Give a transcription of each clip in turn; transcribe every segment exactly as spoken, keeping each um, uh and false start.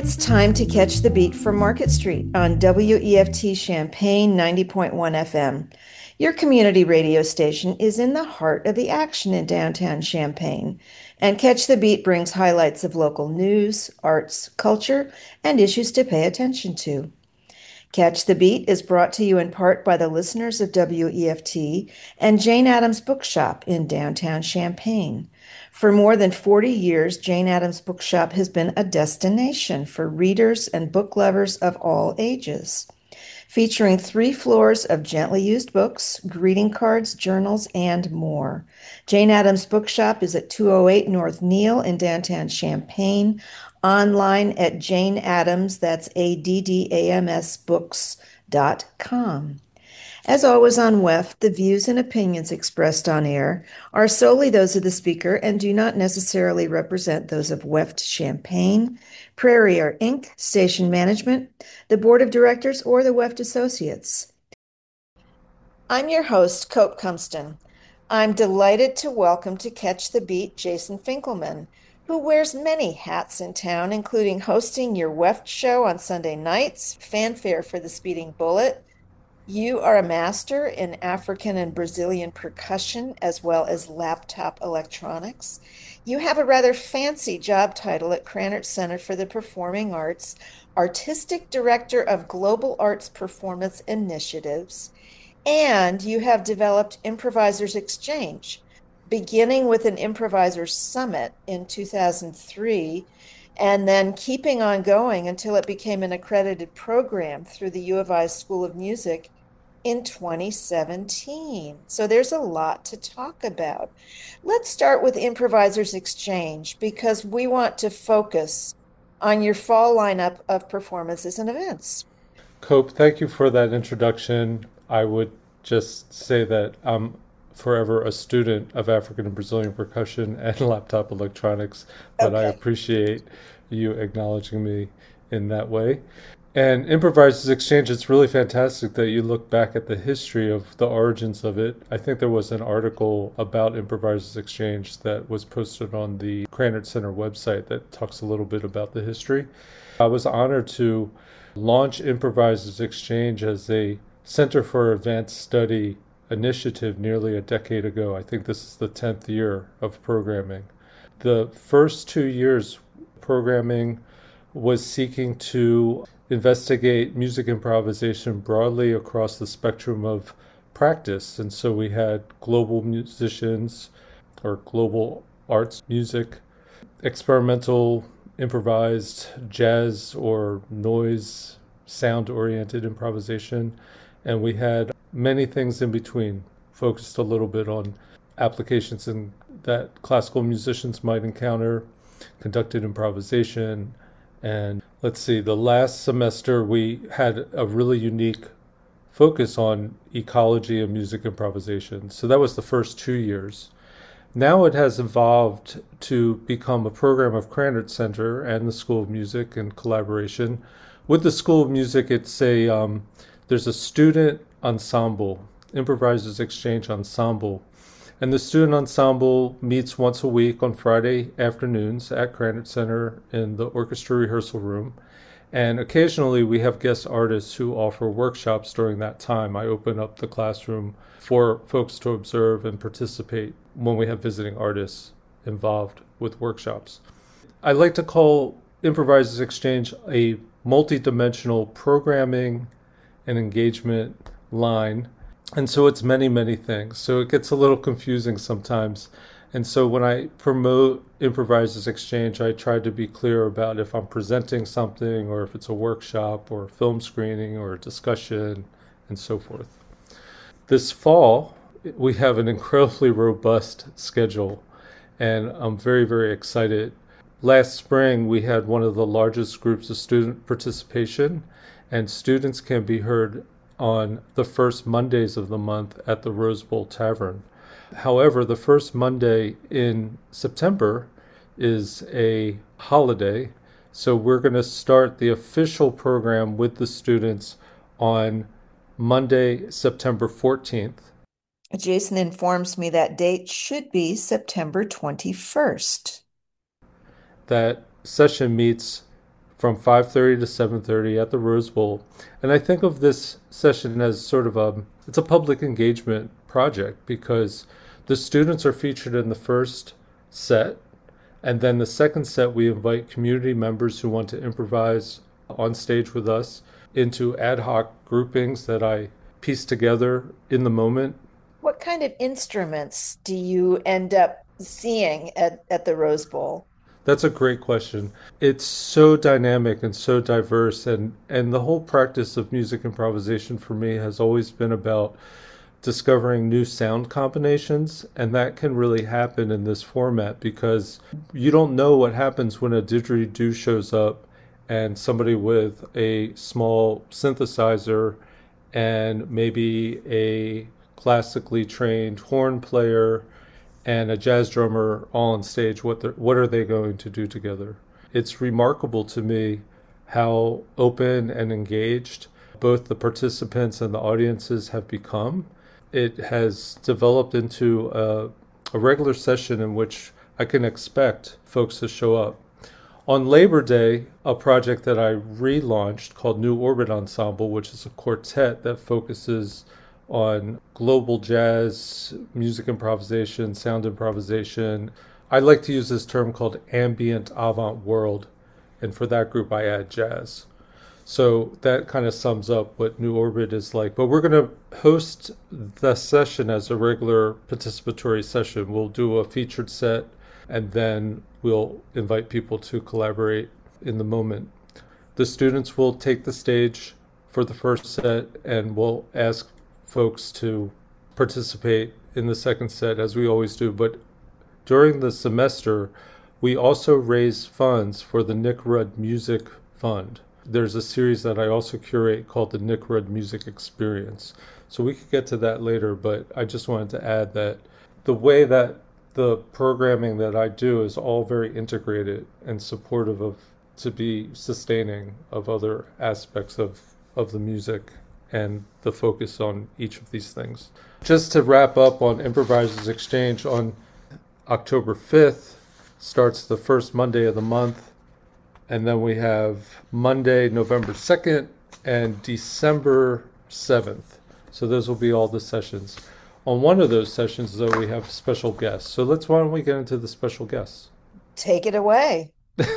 It's time to catch the beat from Market Street on W E F T Champaign ninety point one F M. Your community radio station is in the heart of the action in downtown Champaign, and Catch the Beat brings highlights of local news, arts, culture, and issues to pay attention to. Catch the Beat is brought to you in part by the listeners of W E F T and Jane Addams Bookshop in downtown Champaign. For more than forty years, Jane Addams Bookshop has been a destination for readers and book lovers of all ages. Featuring three floors of gently used books, greeting cards, journals, and more. Jane Addams Bookshop is at two oh eight North Neal in downtown Champaign. Online at Jane Addams, that's A D D A M S books dot com. As always on W E F, the views and opinions expressed on air are solely those of the speaker and do not necessarily represent those of W E F T Champaign, Prairie Air Incorporated, Station Management, the Board of Directors, or the W E F T Associates. I'm your host, Cope Cumston. I'm delighted to welcome to Catch the Beat Jason Finkelman, who wears many hats in town, including hosting your W E F T show on Sunday nights, Fanfare for the Speeding Bullet. You are a master in African and Brazilian percussion, as well as laptop electronics. You have a rather fancy job title at Krannert Center for the Performing Arts, Artistic Director of Global Arts Performance Initiatives, and you have developed Improvisers Exchange, beginning with an Improvisers Summit in two thousand three, and then keeping on going until it became an accredited program through the U of I School of Music in twenty seventeen. So there's a lot to talk about. Let's start with Improvisers Exchange because we want to focus on your fall lineup of performances and events. Cope, thank you for that introduction. I would just say that I'm forever a student of African and Brazilian percussion and laptop electronics, but okay. I appreciate you acknowledging me in that way. And Improvisers Exchange, it's really fantastic that you look back at the history of the origins of it. I think there was an article about Improvisers Exchange that was posted on the Krannert Center website that talks a little bit about the history. I was honored to launch Improvisers Exchange as a Center for Advanced Study initiative nearly a decade ago. I think this is the tenth year of programming. The first two years programming was seeking to investigate music improvisation broadly across the spectrum of practice. And so we had global musicians or global arts music, experimental, improvised, jazz or noise, sound-oriented improvisation, and we had many things in between, focused a little bit on applications in, that classical musicians might encounter, conducted improvisation, and let's see, the last semester we had a really unique focus on ecology and music improvisation. So that was the first two years. Now it has evolved to become a program of Krannert Center and the School of Music in collaboration. With the School of Music, it's a um, there's a student ensemble, Improvisers Exchange Ensemble. And the student ensemble meets once a week on Friday afternoons at Krannert Center in the orchestra rehearsal room. And occasionally we have guest artists who offer workshops during that time. I open up the classroom for folks to observe and participate when we have visiting artists involved with workshops. I like to call Improvisers Exchange a multi-dimensional programming and engagement line. And so it's many, many things. So it gets a little confusing sometimes. And so when I promote Improvisers Exchange, I try to be clear about if I'm presenting something or if it's a workshop or a film screening or a discussion and so forth. This fall, we have an incredibly robust schedule, and I'm very, very excited. Last spring, we had one of the largest groups of student participation, and students can be heard on the first Mondays of the month at the Rose Bowl Tavern. However, the first Monday in September is a holiday, so we're going to start the official program with the students on Monday, September fourteenth. Jason informs me that date should be September twenty-first. That session meets from five thirty to seven thirty at the Rose Bowl. And I think of this session as sort of a, it's a public engagement project because the students are featured in the first set. And then the second set, we invite community members who want to improvise on stage with us into ad hoc groupings that I piece together in the moment. What kind of instruments do you end up seeing at, at the Rose Bowl? That's a great question. It's so dynamic and so diverse, and, and the whole practice of music improvisation for me has always been about discovering new sound combinations, and that can really happen in this format because you don't know what happens when a didgeridoo shows up and somebody with a small synthesizer and maybe a classically trained horn player and a jazz drummer all on stage. What what are they going to do together? It's remarkable to me how open and engaged both the participants and the audiences have become. It has developed into a, a regular session in which I can expect folks to show up. On Labor Day, a project that I relaunched called New Orbit Ensemble, which is a quartet that focuses on global jazz, music improvisation, sound improvisation. I like to use this term called ambient avant world, and for that group I add jazz. So that kind of sums up what New Orbit is like. But we're going to host the session as a regular participatory session. We'll do a featured set, and then we'll invite people to collaborate in the moment. The students will take the stage for the first set, and we'll ask folks to participate in the second set, as we always do. But during the semester, we also raise funds for the Nick Rudd Music Fund. There's a series that I also curate called the Nick Rudd Music Experience. So we could get to that later, but I just wanted to add that the way that the programming that I do is all very integrated and supportive of, to be sustaining of other aspects of, of the music and the focus on each of these things. Just to wrap up on Improvisers Exchange, on October fifth starts the first Monday of the month, and then we have Monday, November second, and December seventh. So those will be all the sessions. On one of those sessions, though, we have special guests. So let's, why don't we get into the special guests? Take it away.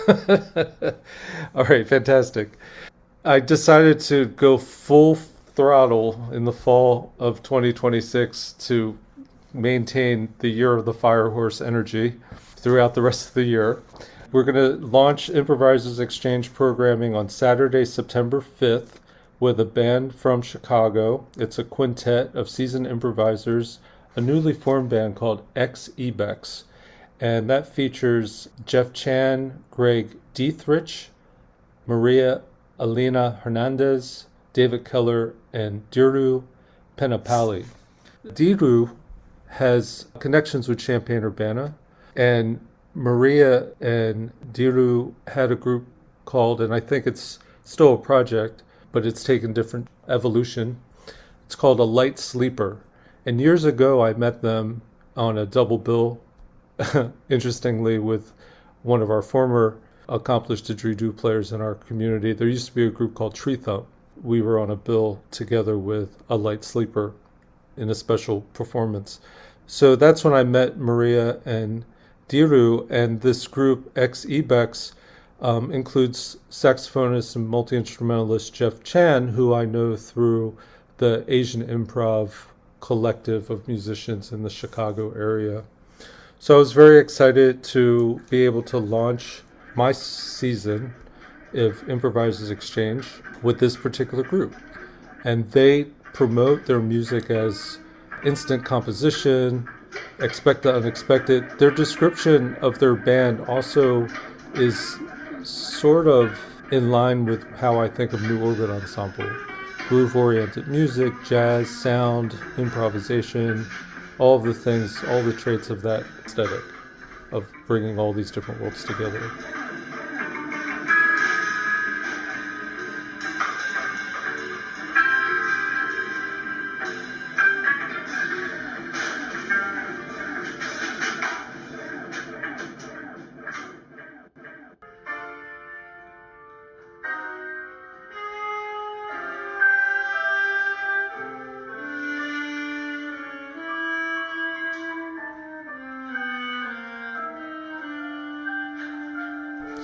All right, fantastic. I decided to go full throttle in the fall of twenty twenty-six to maintain the Year of the Fire Horse energy throughout the rest of the year. We're going to launch Improvisers Exchange programming on Saturday, September fifth, with a band from Chicago. It's a quintet of seasoned improvisers, a newly formed band called X-Ebex. And that features Jeff Chan, Greg Dietrich, Maria Elena Hernandez, David Keller, and Diru Penapali. Diru has connections with Champaign-Urbana, and Maria and Diru had a group called, and I think it's still a project, but it's taken different evolution. It's called A Light Sleeper. And years ago, I met them on a double bill, interestingly, with one of our former accomplished didgeridoo players in our community. There used to be a group called Tree Thump. We were on a bill together with A Light Sleeper in a special performance. So that's when I met Maria and Diru, and this group, X-Ebex, um, includes saxophonist and multi-instrumentalist Jeff Chan, who I know through the Asian Improv collective of musicians in the Chicago area. So I was very excited to be able to launch my season of Improvisers Exchange with this particular group. And they promote their music as instant composition, expect the unexpected. Their description of their band also is sort of in line with how I think of New Orbit Ensemble. Groove-oriented music, jazz, sound, improvisation, all of the things, all the traits of that aesthetic of bringing all these different worlds together.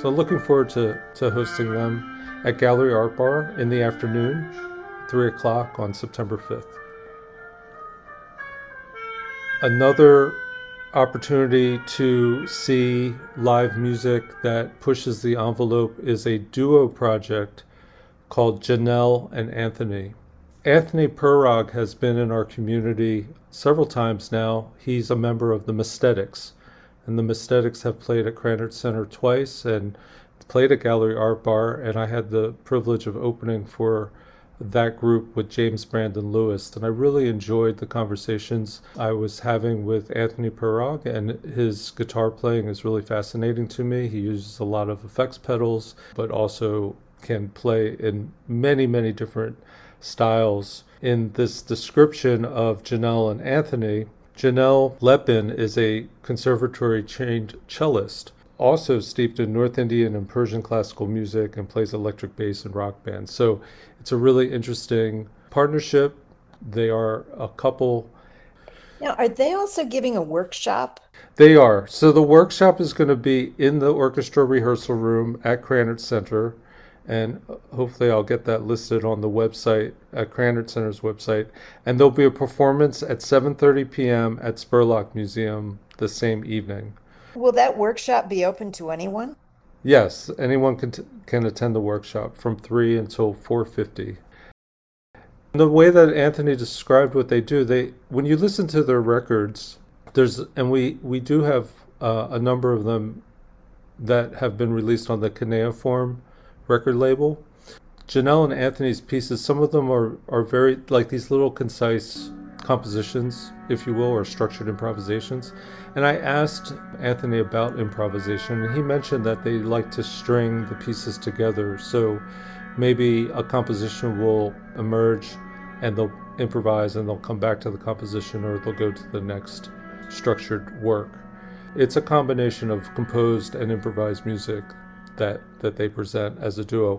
So looking forward to, to hosting them at Gallery Art Bar in the afternoon, three o'clock on September fifth. Another opportunity to see live music that pushes the envelope is a duo project called Janelle and Anthony. Anthony Perrog has been in our community several times now. He's a member of the Mesthetics, and the Mesthetics have played at Krannert Center twice and played at Gallery Art Bar, and I had the privilege of opening for that group with James Brandon Lewis, and I really enjoyed the conversations I was having with Anthony Perrog, and his guitar playing is really fascinating to me. He uses a lot of effects pedals, but also can play in many, many different styles. In this description of Janelle and Anthony, Janelle Lepin is a conservatory-trained cellist, also steeped in North Indian and Persian classical music, and plays electric bass and rock bands. So it's a really interesting partnership. They are a couple. Now, are they also giving a workshop? They are. So the workshop is going to be in the orchestra rehearsal room at Krannert Center, and hopefully I'll get that listed on the website, at Krannert Center's website. And there'll be a performance at seven thirty p.m. at Spurlock Museum the same evening. Will that workshop be open to anyone? Yes, anyone can t- can attend the workshop from three until four fifty. The way that Anthony described what they do, they when you listen to their records, there's and we we do have uh, a number of them that have been released on the Cuneiform record label. Janelle and Anthony's pieces, some of them are are very like these little concise compositions, if you will, or structured improvisations. And I asked Anthony about improvisation, and he mentioned that they like to string the pieces together. So maybe a composition will emerge and they'll improvise and they'll come back to the composition, or they'll go to the next structured work. It's a combination of composed and improvised music that, that they present as a duo.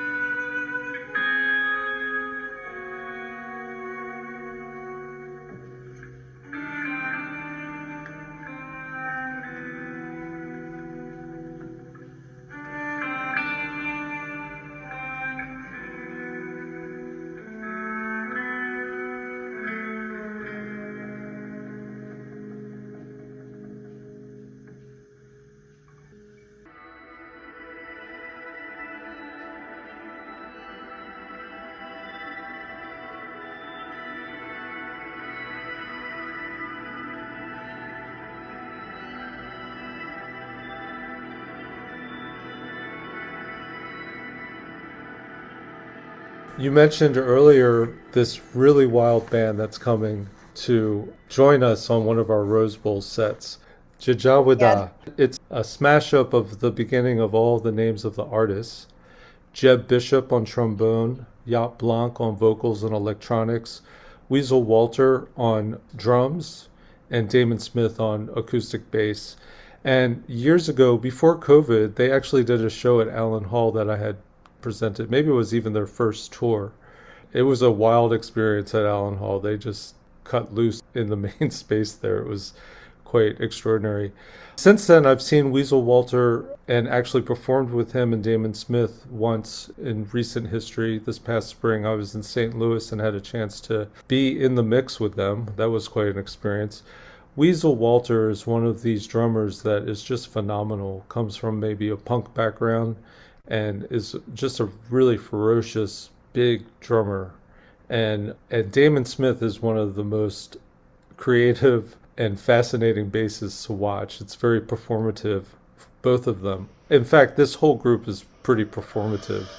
You mentioned earlier this really wild band that's coming to join us on one of our Rose Bowl sets, Jajawada. Yeah. It's a smash up of the beginning of all the names of the artists. Jeb Bishop on trombone, Jaap Blanc on vocals and electronics, Weasel Walter on drums, and Damon Smith on acoustic bass. And years ago, before COVID, they actually did a show at Allen Hall that I had presented. Maybe it was even their first tour. It was a wild experience at Allen Hall. They just cut loose in the main space there. It was quite extraordinary. Since then, I've seen Weasel Walter and actually performed with him and Damon Smith once in recent history. This past spring, I was in Saint Louis and had a chance to be in the mix with them. That was quite an experience. Weasel Walter is one of these drummers that is just phenomenal, comes from maybe a punk background, and is just a really ferocious, big drummer. And, and Damon Smith is one of the most creative and fascinating bassists to watch. It's very performative, both of them. In fact, this whole group is pretty performative.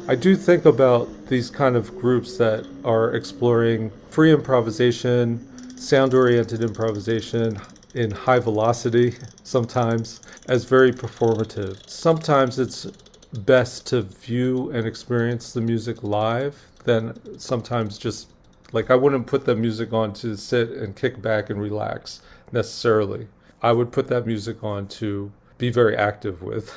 I do think about these kind of groups that are exploring free improvisation, sound-oriented improvisation in high velocity sometimes as very performative. Sometimes it's best to view and experience the music live than sometimes just, like I wouldn't put the music on to sit and kick back and relax necessarily. I would put that music on to be very active with.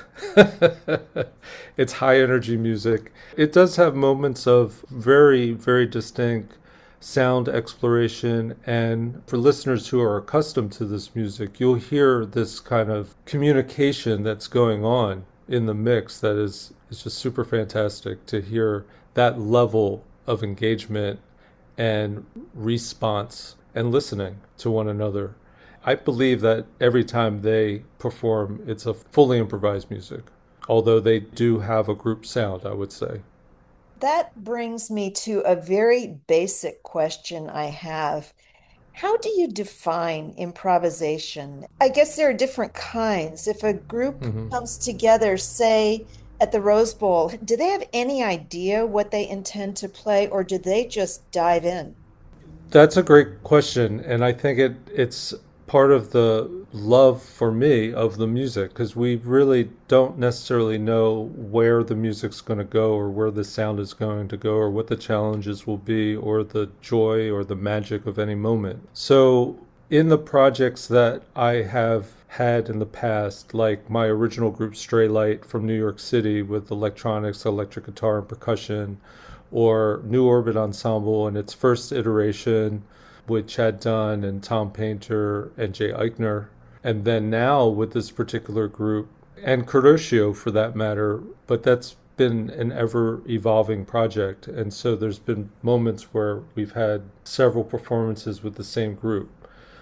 It's high energy music. It does have moments of very, very distinct sound exploration. And for listeners who are accustomed to this music, you'll hear this kind of communication that's going on in the mix that is, is just super fantastic to hear that level of engagement and response and listening to one another. I believe that every time they perform, it's a fully improvised music, although they do have a group sound, I would say. That brings me to a very basic question I have. How do you define improvisation? I guess there are different kinds. If a group Mm-hmm. comes together, say at the Rose Bowl, do they have any idea what they intend to play, or do they just dive in? That's a great question, and I think it it's part of the love for me of the music because we really don't necessarily know where the music's going to go or where the sound is going to go or what the challenges will be or the joy or the magic of any moment. So in the projects that I have had in the past, like my original group Stray Light from New York City with electronics, electric guitar, and percussion, or New Orbit Ensemble in its first iteration with Chad Dunn and Tom Painter and Jay Eichner. And then now with this particular group, and Kuroshio for that matter, but that's been an ever-evolving project. And so there's been moments where we've had several performances with the same group.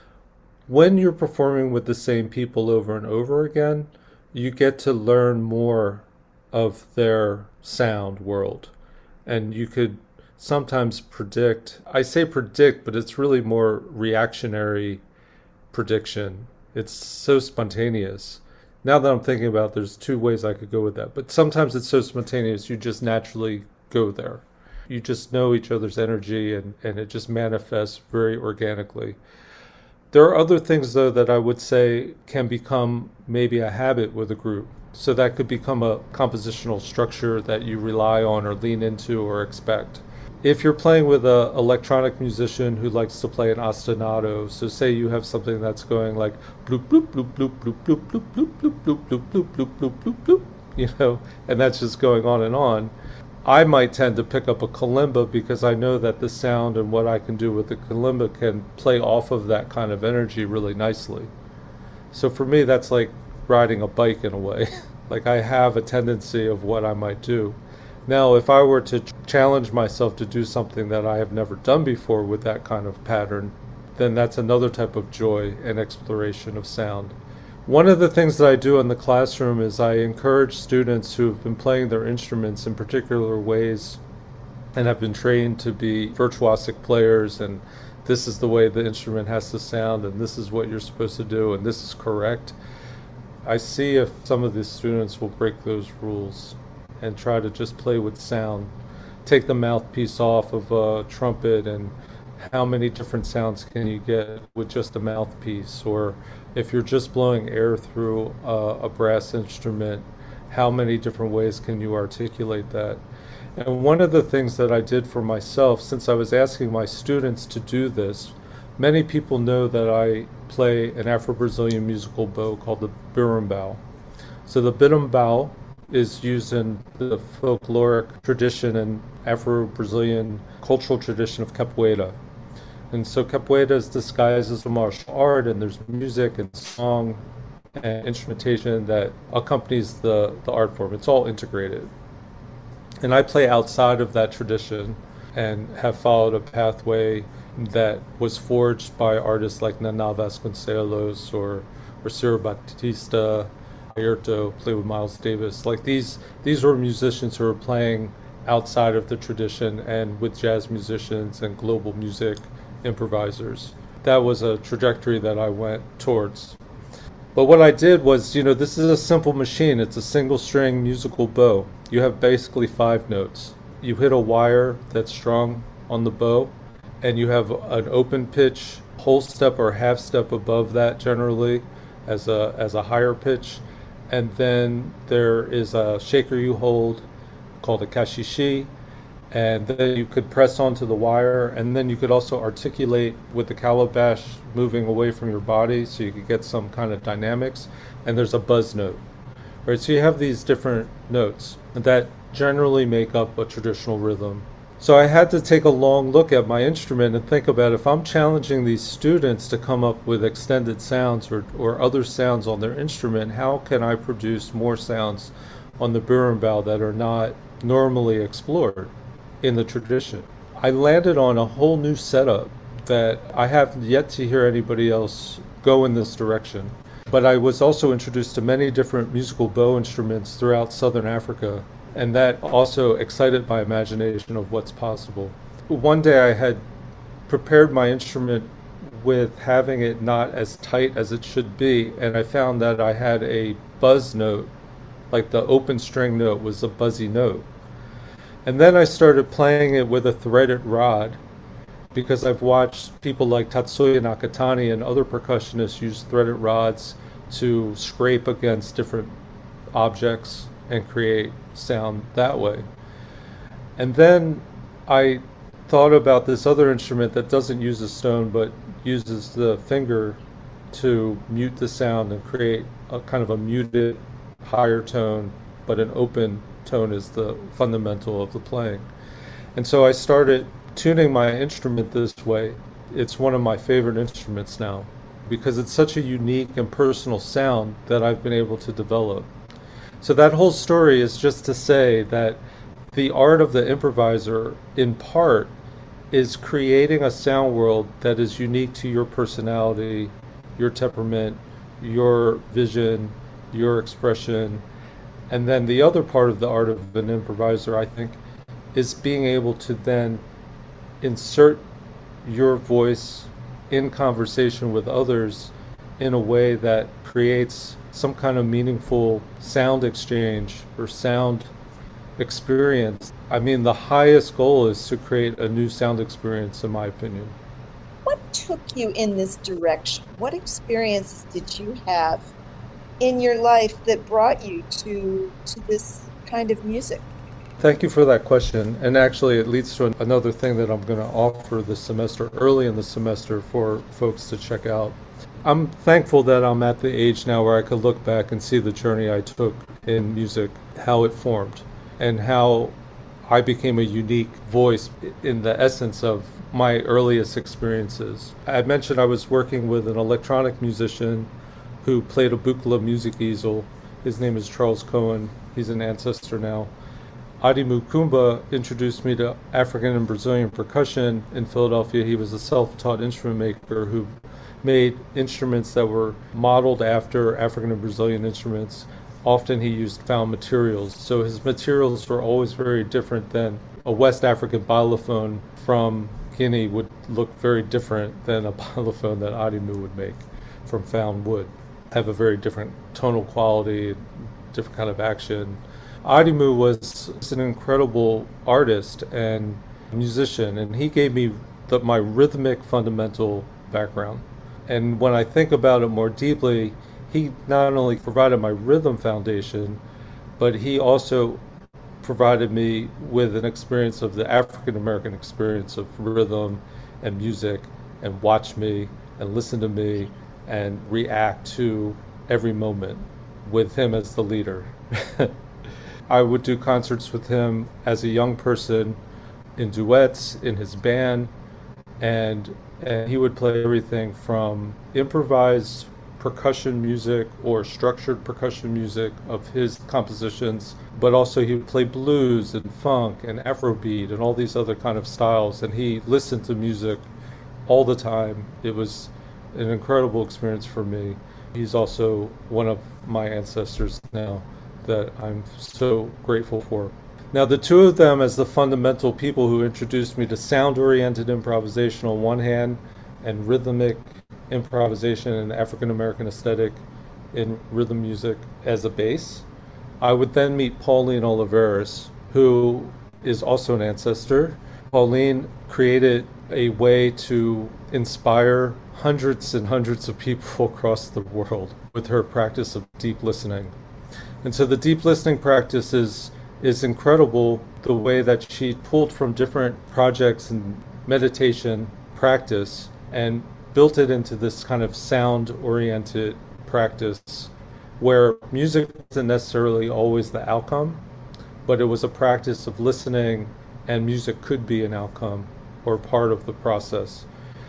When you're performing with the same people over and over again, you get to learn more of their sound world. And you could sometimes predict, I say predict, but it's really more reactionary prediction. It's so spontaneous. Now that I'm thinking about it, there's two ways I could go with that. But sometimes it's so spontaneous, you just naturally go there. You just know each other's energy and, and it just manifests very organically. There are other things, though, that I would say can become maybe a habit with a group. So that could become a compositional structure that you rely on or lean into or expect. If you're playing with an electronic musician who likes to play an ostinato, so say you have something that's going like bloop bloop bloop bloop bloop bloop bloop bloop bloop bloop bloop bloop bloop bloop bloop bloop, you know, and that's just going on and on. I might tend to pick up a kalimba because I know that the sound and what I can do with the kalimba can play off of that kind of energy really nicely. So for me, that's like riding a bike in a way. Like I have a tendency of what I might do. Now, if I were to challenge myself to do something that I have never done before with that kind of pattern, then that's another type of joy and exploration of sound. One of the things that I do in the classroom is I encourage students who have been playing their instruments in particular ways and have been trained to be virtuosic players, and this is the way the instrument has to sound, and this is what you're supposed to do, and this is correct. I see if some of the students will break those rules and try to just play with sound. Take the mouthpiece off of a trumpet, and how many different sounds can you get with just a mouthpiece? Or if you're just blowing air through a, a brass instrument, how many different ways can you articulate that? And one of the things that I did for myself, since I was asking my students to do this, many people know that I play an Afro-Brazilian musical bow called the berimbau. So the berimbau is used in the folkloric tradition and Afro-Brazilian cultural tradition of capoeira. And so capoeira is disguised as a martial art, and there's music and song and instrumentation that accompanies the, the art form. It's all integrated. And I play outside of that tradition and have followed a pathway that was forged by artists like Nana Vasconcelos or, or Ciro Batista, Ayrton, play with Miles Davis. Like these, these were musicians who were playing outside of the tradition and with jazz musicians and global music improvisers. That was a trajectory that I went towards. But what I did was, you know, this is a simple machine. It's a single string musical bow. You have basically five notes. You hit a wire that's strung on the bow, and you have an open pitch whole step or half step above that generally as a as a higher pitch. And then there is a shaker you hold called a kashishi, and then you could press onto the wire, and then you could also articulate with the calabash moving away from your body so you could get some kind of dynamics. And there's a buzz note, right? So you have these different notes that generally make up a traditional rhythm. So I had to take a long look at my instrument and think about, if I'm challenging these students to come up with extended sounds or, or other sounds on their instrument, how can I produce more sounds on the berimbau that are not normally explored in the tradition? I landed on a whole new setup that I have yet to hear anybody else go in this direction. But I was also introduced to many different musical bow instruments throughout Southern Africa, and that also excited my imagination of what's possible. One day I had prepared my instrument with having it not as tight as it should be, and I found that I had a buzz note, like the open string note was a buzzy note. And then I started playing it with a threaded rod, because I've watched people like Tatsuya Nakatani and other percussionists use threaded rods to scrape against different objects and create sound that way. And then I thought about this other instrument that doesn't use a stone but uses the finger to mute the sound and create a kind of a muted higher tone, but an open tone is the fundamental of the playing. And so I started tuning my instrument this way. It's one of my favorite instruments now because it's such a unique and personal sound that I've been able to develop. So that whole story is just to say that the art of the improviser, in part, is creating a sound world that is unique to your personality, your temperament, your vision, your expression. And then the other part of the art of an improviser, I think, is being able to then insert your voice in conversation with others in a way that creates some kind of meaningful sound exchange or sound experience. I mean, the highest goal is to create a new sound experience, in my opinion. What took you in this direction? What experiences did you have in your life that brought you to to this kind of music? Thank you for that question. And actually, it leads to another thing that I'm going to offer this semester, early in the semester, for folks to check out. I'm thankful that I'm at the age now where I could look back and see the journey I took in music, how it formed, and how I became a unique voice in the essence of my earliest experiences. I mentioned I was working with an electronic musician who played a Buchla music easel. His name is Charles Cohen. He's an ancestor now. Adimu Kumba introduced me to African and Brazilian percussion in Philadelphia. He was a self-taught instrument maker who made instruments that were modeled after African and Brazilian instruments. Often he used found materials, so his materials were always very different than a West African xylophone from Guinea would look very different than a xylophone that Adimu would make from found wood. Have a very different tonal quality, different kind of action. Adimu was an incredible artist and musician, and he gave me the, my rhythmic fundamental background. And when I think about it more deeply, he not only provided my rhythm foundation, but he also provided me with an experience of the African American experience of rhythm and music, and watch me and listen to me and react to every moment with him as the leader. I would do concerts with him as a young person in duets, in his band, and, and he would play everything from improvised percussion music or structured percussion music of his compositions, but also he would play blues and funk and Afrobeat and all these other kind of styles, and he listened to music all the time. It was an incredible experience for me. He's also one of my ancestors now that I'm so grateful for. Now, the two of them as the fundamental people who introduced me to sound-oriented improvisation on one hand and rhythmic improvisation and African American aesthetic in rhythm music as a bass. I would then meet Pauline Oliveros, who is also an ancestor. Pauline created a way to inspire hundreds and hundreds of people across the world with her practice of deep listening. And so the deep listening practice is, is incredible, the way that she pulled from different projects and meditation practice and built it into this kind of sound-oriented practice where music wasn't necessarily always the outcome, but it was a practice of listening, and music could be an outcome or part of the process.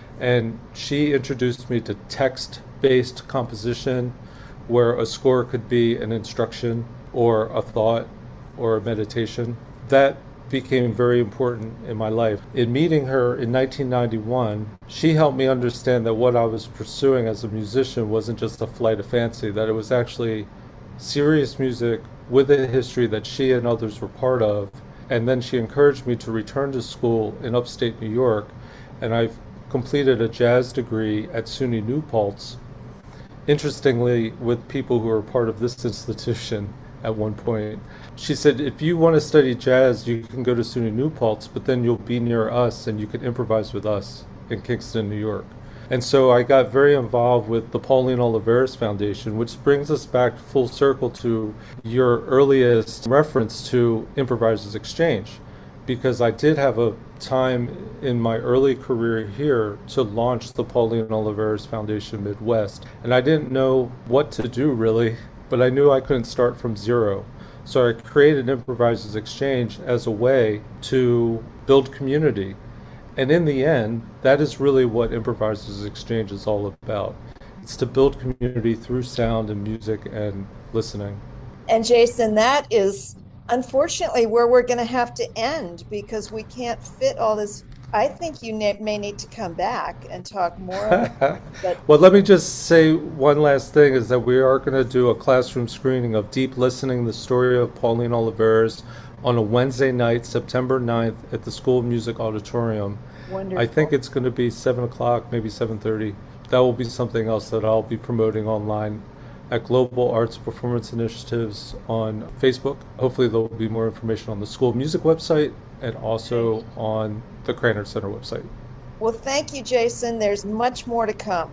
And she introduced me to text-based composition, where a score could be an instruction or a thought or a meditation. That became very important in my life. In meeting her in nineteen ninety-one, she helped me understand that what I was pursuing as a musician wasn't just a flight of fancy, that it was actually serious music with a history that she and others were part of. And then she encouraged me to return to school in upstate New York, and I've completed a jazz degree at SUNY New Paltz, interestingly with people who are part of this institution at one point. She said, if you want to study jazz, you can go to SUNY New Paltz, but then you'll be near us and you can improvise with us in Kingston, New York. And so I got very involved with the Pauline Oliveros Foundation, which brings us back full circle to your earliest reference to Improvisers Exchange, because I did have a time in my early career here to launch the Pauline Oliveros Foundation Midwest. And I didn't know what to do really, but I knew I couldn't start from zero. So I created Improvisers Exchange as a way to build community. And in the end, that is really what Improvisers Exchange is all about. It's to build community through sound and music and listening. And Jason, that is unfortunately where we're going to have to end, because we can't fit all this. I think you may need to come back and talk more. But well, let me just say one last thing, is that we are going to do a classroom screening of Deep Listening, the story of Pauline Oliveros, on a Wednesday night, September ninth, at the School of Music Auditorium. Wonderful. I think it's going to be seven o'clock, maybe seven thirty. That will be something else that I'll be promoting online at Global Arts Performance Initiatives on Facebook. Hopefully there'll be more information on the School of Music website and also on the Krannert Center website. Well, thank you, Jason. There's much more to come.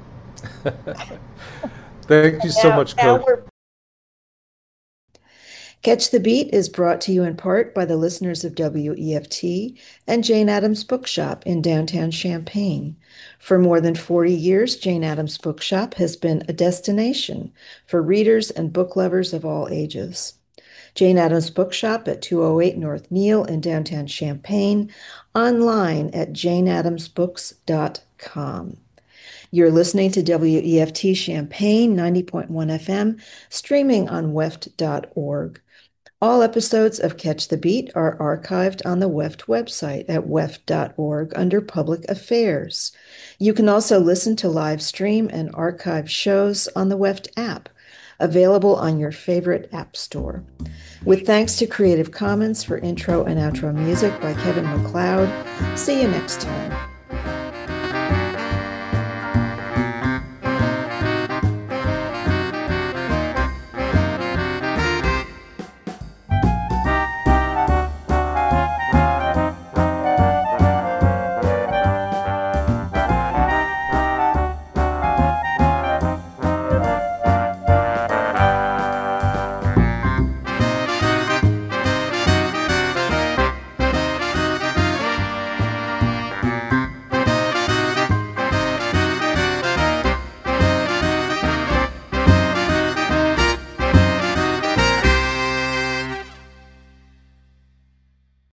Thank you so now, much, now Coach. Catch the Beat is brought to you in part by the listeners of W E F T and Jane Addams Bookshop in downtown Champaign. For more than forty years, Jane Addams Bookshop has been a destination for readers and book lovers of all ages. Jane Addams Bookshop at two oh eight North Neal in downtown Champaign, online at jane addams books dot com. You're listening to W E F T Champaign ninety point one F M, streaming on weft dot org. All episodes of Catch the Beat are archived on the Weft website at weft dot org under Public Affairs. You can also listen to live stream and archive shows on the Weft app, available on your favorite app store. With thanks to Creative Commons for intro and outro music by Kevin MacLeod. See you next time.